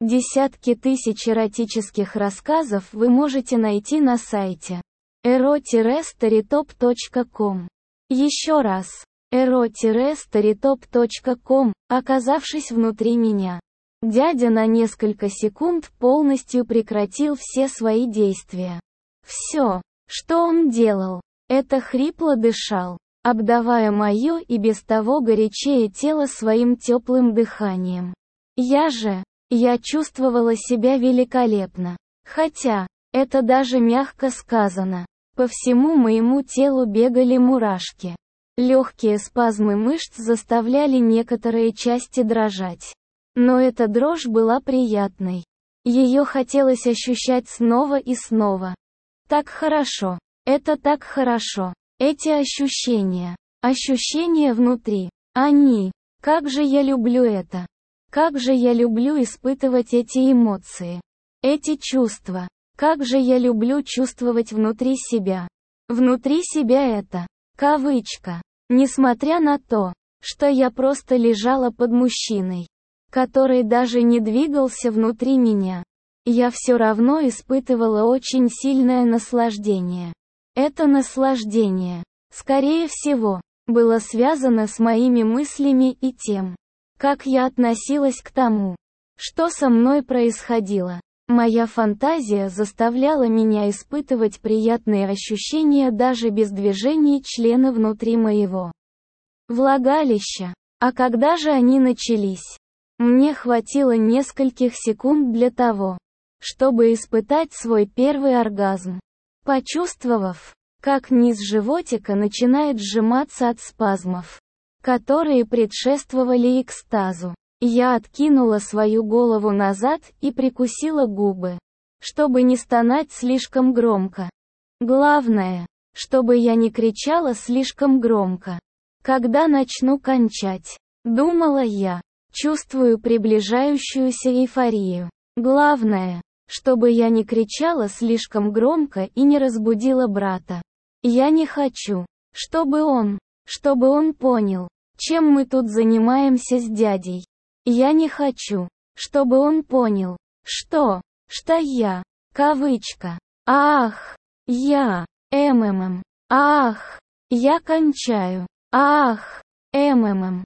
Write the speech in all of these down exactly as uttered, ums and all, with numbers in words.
Десятки тысяч эротических рассказов вы можете найти на сайте эро старитоп точка ком. Еще раз, эро старитоп точка ком, оказавшись внутри меня. Дядя на несколько секунд полностью прекратил все свои действия. Все, что он делал, это хрипло дышал, обдавая мое и без того горячее тело своим теплым дыханием. Я же, я чувствовала себя великолепно. Хотя, это даже мягко сказано. По всему моему телу бегали мурашки. Легкие спазмы мышц заставляли некоторые части дрожать. Но эта дрожь была приятной. Ее хотелось ощущать снова и снова. Так хорошо. Это так хорошо. Эти ощущения. Ощущения внутри. Они. Как же я люблю это. Как же я люблю испытывать эти эмоции. Эти чувства. Как же я люблю чувствовать внутри себя. Внутри себя это. Кавычка. Несмотря на то, что я просто лежала под мужчиной, который даже не двигался внутри меня, я все равно испытывала очень сильное наслаждение. Это наслаждение, скорее всего, было связано с моими мыслями и тем, как я относилась к тому, что со мной происходило. Моя фантазия заставляла меня испытывать приятные ощущения даже без движений члена внутри моего влагалища. А когда же они начались? Мне хватило нескольких секунд для того, чтобы испытать свой первый оргазм. Почувствовав, как низ животика начинает сжиматься от спазмов, которые предшествовали экстазу, я откинула свою голову назад и прикусила губы, чтобы не стонать слишком громко. Главное, чтобы я не кричала слишком громко. Когда начну кончать, думала я, чувствую приближающуюся эйфорию. Главное, чтобы я не кричала слишком громко и не разбудила брата. Я не хочу, чтобы он, чтобы он понял, чем мы тут занимаемся с дядей. Я не хочу, чтобы он понял, что, что я, кавычка, ах, я, ммм, ах, я кончаю, ах, ммм,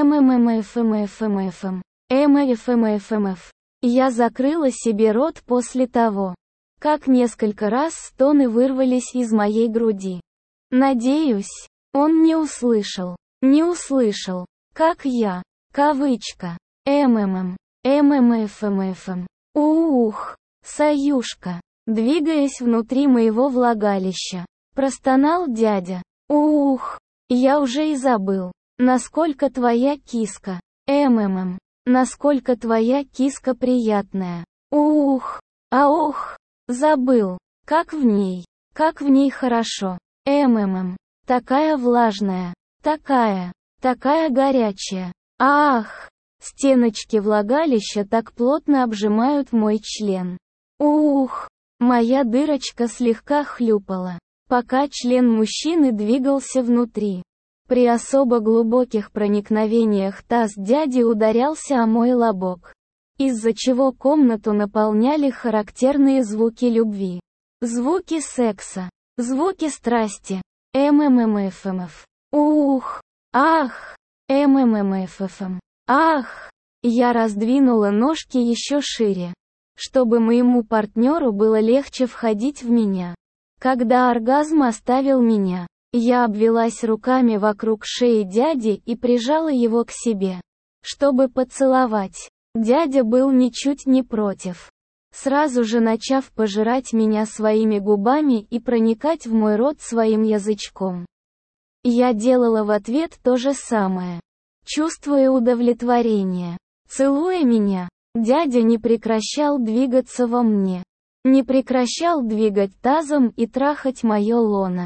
мммфмфмфм, мфмфмф. Я закрыла себе рот после того, как несколько раз стоны вырвались из моей груди. Надеюсь, он не услышал, не услышал, как я, кавычка, ммм, ммфмфм, ух, Саюшка, двигаясь внутри моего влагалища, простонал дядя. Ух, я уже и забыл, насколько твоя киска, ммм, насколько твоя киска приятная. Ух, аух, забыл, как в ней, как в ней хорошо. Ммм, такая влажная, такая, такая горячая. Ах, стеночки влагалища так плотно обжимают мой член. Ух, моя дырочка слегка хлюпала, пока член мужчины двигался внутри. При особо глубоких проникновениях таз дяди ударялся о мой лобок, из-за чего комнату наполняли характерные звуки любви. Звуки секса, звуки страсти, мммфмф. Ух, ах, мммффм. Ах, я раздвинула ножки еще шире, чтобы моему партнеру было легче входить в меня. Когда оргазм оставил меня, я обвелась руками вокруг шеи дяди и прижала его к себе, чтобы поцеловать. Дядя был ничуть не против, сразу же начав пожирать меня своими губами и проникать в мой рот своим язычком. Я делала в ответ то же самое, чувствуя удовлетворение. Целуя меня, дядя не прекращал двигаться во мне, не прекращал двигать тазом и трахать мое лоно.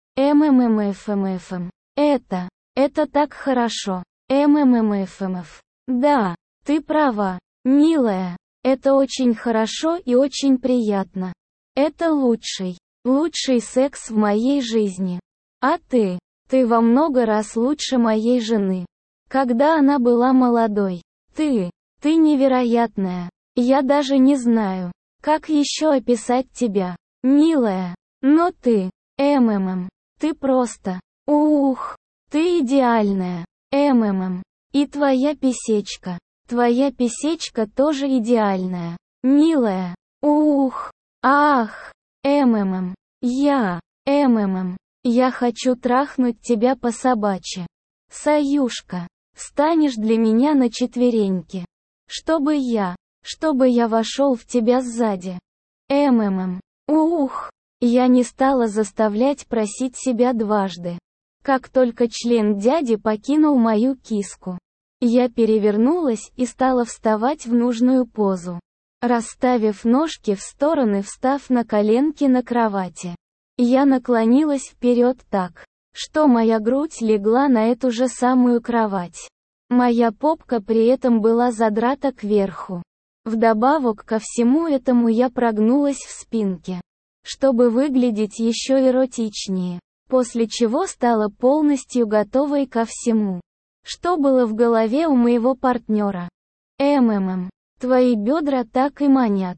Мммфмфм. Это, это так хорошо. Мммфмф. Да, ты права, милая. Это очень хорошо и очень приятно. Это лучший, лучший секс в моей жизни. А ты, ты во много раз лучше моей жены. Когда она была молодой. Ты, ты невероятная. Я даже не знаю, как еще описать тебя, милая. Но ты, МММ, ты просто, ух, ты идеальная, МММ. И твоя писечка, твоя писечка тоже идеальная, милая. Ух, ах, МММ. Я, МММ. Я хочу трахнуть тебя по-собачьи. Саюшка, встанешь для меня на четвереньки. Чтобы я, чтобы я вошел в тебя сзади. МММ. Ух, я не стала заставлять просить себя дважды. Как только член дяди покинул мою киску, я перевернулась и стала вставать в нужную позу, расставив ножки в стороны, встав на коленки на кровати. Я наклонилась вперед так, что моя грудь легла на эту же самую кровать. Моя попка при этом была задрата кверху. Вдобавок ко всему этому я прогнулась в спинке, чтобы выглядеть еще эротичнее, после чего стала полностью готовой ко всему, что было в голове у моего партнера. МММ, твои бедра так и манят.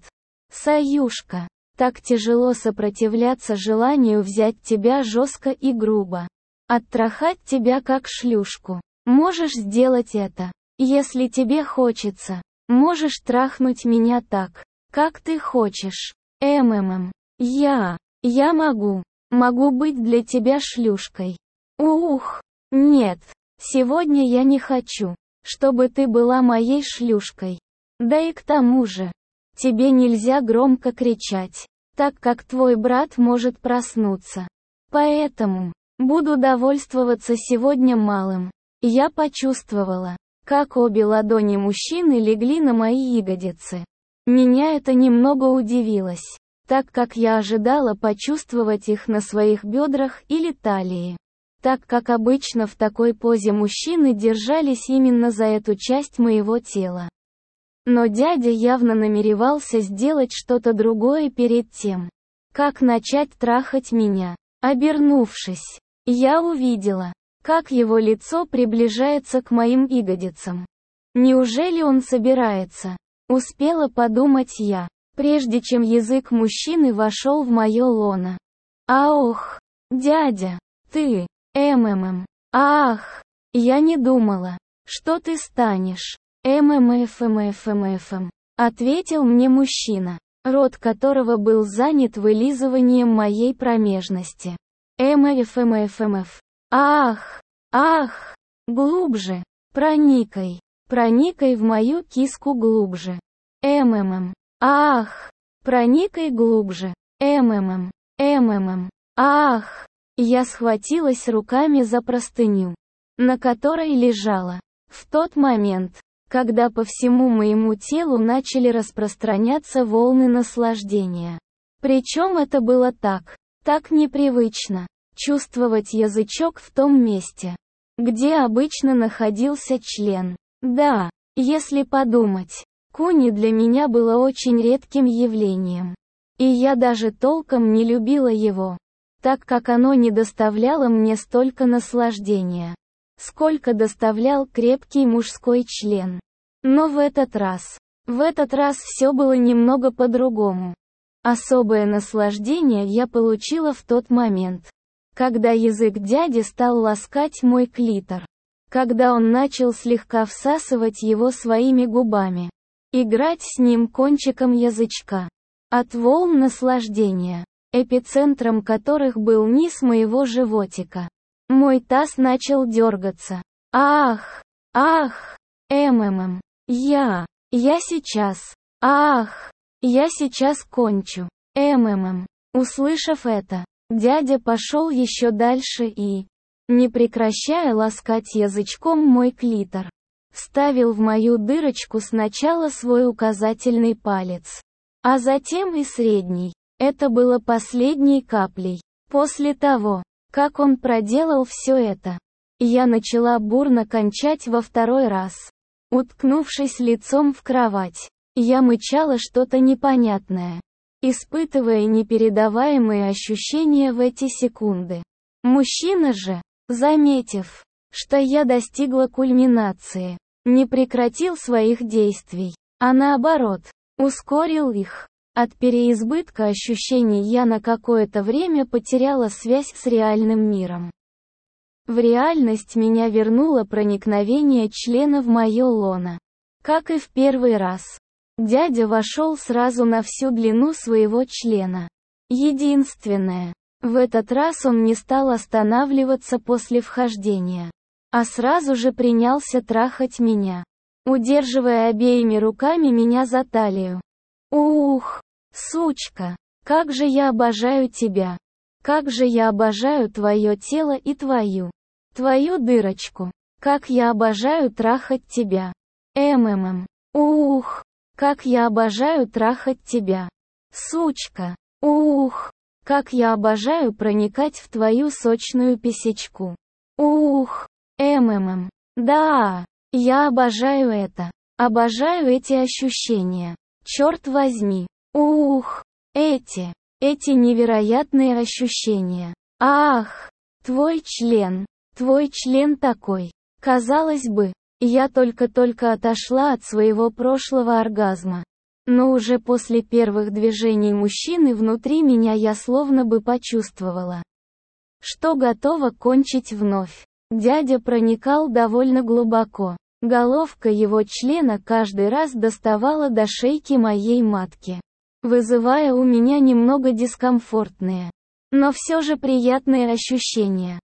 Саюшка, так тяжело сопротивляться желанию взять тебя жестко и грубо. Оттрахать тебя как шлюшку. Можешь сделать это, если тебе хочется. Можешь трахнуть меня так, как ты хочешь. МММ. Я, я могу, могу быть для тебя шлюшкой. Ух, нет, сегодня я не хочу, чтобы ты была моей шлюшкой. Да и к тому же, тебе нельзя громко кричать, так как твой брат может проснуться. Поэтому, буду довольствоваться сегодня малым. Я почувствовала, как обе ладони мужчины легли на мои ягодицы. Меня это немного удивилось, так как я ожидала почувствовать их на своих бедрах или талии, так как обычно в такой позе мужчины держались именно за эту часть моего тела. Но дядя явно намеревался сделать что-то другое перед тем, как начать трахать меня. Обернувшись, я увидела, как его лицо приближается к моим ягодицам. Неужели он собирается? Успела подумать я, прежде чем язык мужчины вошел в мое лоно. Ах, дядя, ты, МММ, ах, я не думала, что ты станешь. ММФМФМФМ, ответил мне мужчина, рот которого был занят вылизыванием моей промежности. МФМФМФ. Ах, ах, глубже, проникай, проникай в мою киску глубже. МММ. Ах, проникай глубже. МММ. МММ. Ах, я схватилась руками за простыню, на которой лежала. В тот момент, когда по всему моему телу начали распространяться волны наслаждения. Причем это было так, так непривычно, чувствовать язычок в том месте, где обычно находился член. Да, если подумать, куни для меня было очень редким явлением. И я даже толком не любила его, так как оно не доставляло мне столько наслаждения, сколько доставлял крепкий мужской член. Но в этот раз, в этот раз все было немного по-другому. Особое наслаждение я получила в тот момент, когда язык дяди стал ласкать мой клитор, когда он начал слегка всасывать его своими губами, играть с ним кончиком язычка. От волн наслаждения, эпицентром которых был низ моего животика, мой таз начал дергаться. Ах, ах, МММ. Я, я сейчас, ах, я сейчас кончу. МММ. Услышав это, дядя пошел еще дальше и, не прекращая ласкать язычком мой клитор, вставил в мою дырочку сначала свой указательный палец, а затем и средний. Это было последней каплей. После того, как он проделал все это, я начала бурно кончать во второй раз. Уткнувшись лицом в кровать, я мычала что-то непонятное, испытывая непередаваемые ощущения в эти секунды. Мужчина же, заметив, что я достигла кульминации, не прекратил своих действий, а наоборот, ускорил их. От переизбытка ощущений я на какое-то время потеряла связь с реальным миром. В реальность меня вернуло проникновение члена в мое лоно. Как и в первый раз. Дядя вошел сразу на всю длину своего члена. Единственное. В этот раз он не стал останавливаться после вхождения. А сразу же принялся трахать меня, удерживая обеими руками меня за талию. Ух, сучка, как же я обожаю тебя. Как же я обожаю твое тело и твою, твою дырочку. Как я обожаю трахать тебя. МММ. Ух, как я обожаю трахать тебя. Сучка. Ух, как я обожаю проникать в твою сочную писечку. Ух, МММ. Да, я обожаю это. Обожаю эти ощущения. Черт возьми. Ух, эти, эти невероятные ощущения. Ах, твой член, твой член такой. Казалось бы, я только-только отошла от своего прошлого оргазма. Но уже после первых движений мужчины внутри меня я словно бы почувствовала, что готова кончить вновь. Дядя проникал довольно глубоко. Головка его члена каждый раз доставала до шейки моей матки, вызывая у меня немного дискомфортные, но все же приятные ощущения.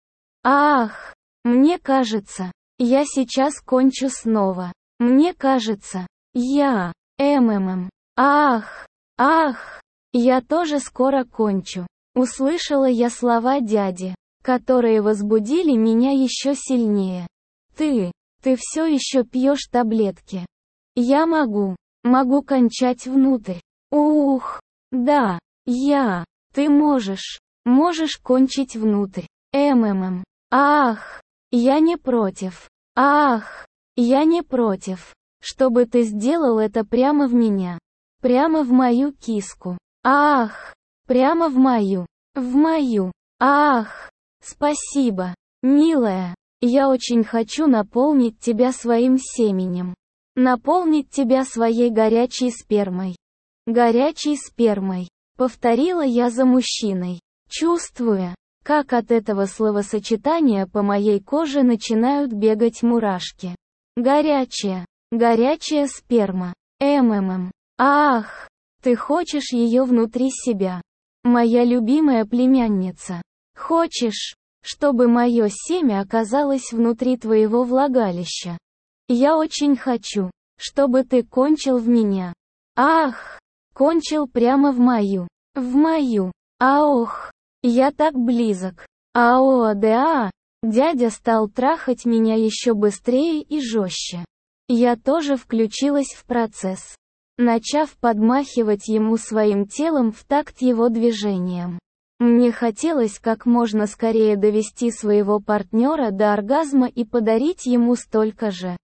Ах, мне кажется, я сейчас кончу снова. Мне кажется, я, МММ. Ах, ах, я тоже скоро кончу. Услышала я слова дяди, которые возбудили меня еще сильнее. Ты, ты все еще пьешь таблетки. Я могу, могу кончать внутрь. Ух, да, я, ты можешь, можешь кончить внутрь. МММ. Ах, я не против. Ах, я не против, чтобы ты сделал это прямо в меня. Прямо в мою киску. Ах, прямо в мою, в мою. Ах, спасибо, милая. Я очень хочу наполнить тебя своим семенем. Наполнить тебя своей горячей спермой. Горячей спермой. Повторила я за мужчиной, чувствуя, как от этого словосочетания по моей коже начинают бегать мурашки. Горячая, горячая сперма. МММ. Ах, ты хочешь ее внутри себя. Моя любимая племянница. Хочешь, чтобы мое семя оказалось внутри твоего влагалища? Я очень хочу, чтобы ты кончил в меня. Ах, кончил прямо в мою, в мою. Аох, я так близок. Ао да. Дядя стал трахать меня еще быстрее и жестче. Я тоже включилась в процесс, начав подмахивать ему своим телом в такт его движениям. Мне хотелось как можно скорее довести своего партнера до оргазма и подарить ему столько же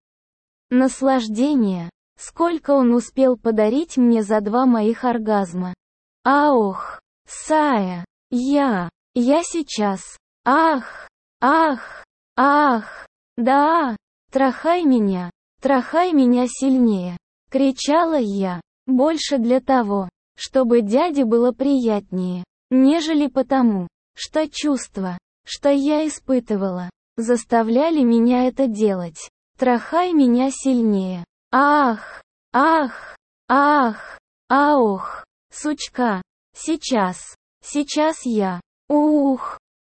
наслаждения, сколько он успел подарить мне за два моих оргазма. Аох, Сая, я, я сейчас. Ах, ах, ах, да, трахай меня, трахай меня сильнее. Кричала я, больше для того, чтобы дяде было приятнее, нежели потому, что чувства, что я испытывала, заставляли меня это делать. Трахай меня сильнее. Ах, ах, ах, аох, сучка, сейчас, сейчас я. Ух,